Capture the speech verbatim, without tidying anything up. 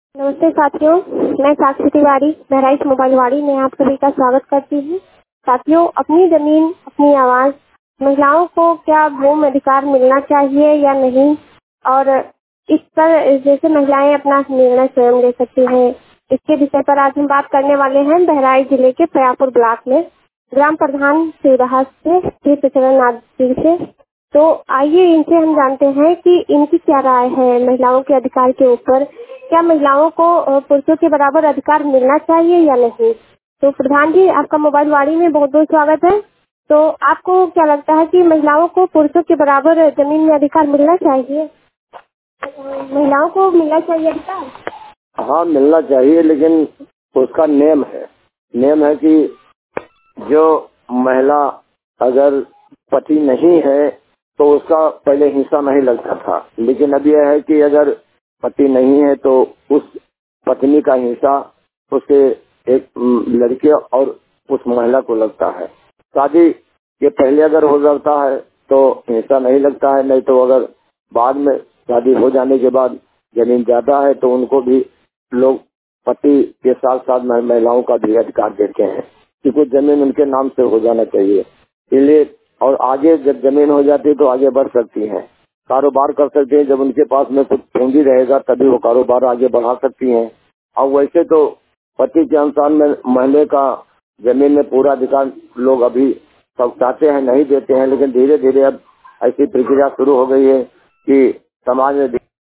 नमस्ते साथियों, मैं साक्षी तिवारी बहराइच मोबाइलवाड़ी में आप सभी का स्वागत करती हूँ। साथियों, अपनी जमीन अपनी आवाज, महिलाओं को क्या भूमि अधिकार मिलना चाहिए या नहीं, और इस पर जैसे महिलाएं अपना निर्णय स्वयं ले सकती हैं, इसके विषय पर आज हम बात करने वाले हैं। बहराइच जिले के फयापुर ब्लॉक में ग्राम प्रधान शिवराज से श्री प्रचलनाथ जी से। तो आइए इनसे हम जानते हैं कि इनकी क्या राय है महिलाओं के अधिकार के ऊपर। क्या महिलाओं को पुरुषों के बराबर अधिकार मिलना चाहिए या नहीं? तो प्रधान जी, आपका मोबाइल वाड़ी में बहुत बहुत स्वागत है। तो आपको क्या लगता है कि महिलाओं को पुरुषों के बराबर जमीन में अधिकार मिलना चाहिए? महिलाओं को मिलना चाहिए अधिकार? हाँ, मिलना चाहिए, लेकिन उसका नियम है नियम है कि जो महिला अगर पति नहीं है तो उसका पहले हिस्सा नहीं लगता था, लेकिन अब यह है कि अगर पति नहीं है तो उस पत्नी का हिस्सा उसके एक लड़के और उस महिला को लगता है। शादी के पहले अगर हो जाता है तो हिस्सा नहीं लगता है, नहीं तो अगर बाद में शादी हो जाने के बाद जमीन ज्यादा है तो उनको भी लोग पति के साथ साथ महिलाओं का भी अधिकार देते हैं कि कुछ जमीन उनके नाम से हो जाना चाहिए। इसलिए और आगे जब जमीन हो जाती है तो आगे बढ़ सकती हैं, कारोबार कर सकते हैं। जब उनके पास में कुछ पूंजी रहेगा तभी वो कारोबार आगे बढ़ा सकती हैं। और वैसे तो पति के अनुसार में महिला का जमीन में पूरा अधिकार लोग अभी सब चाहते हैं, नहीं देते हैं, लेकिन धीरे धीरे अब ऐसी प्रक्रिया शुरू हो गई है कि समाज में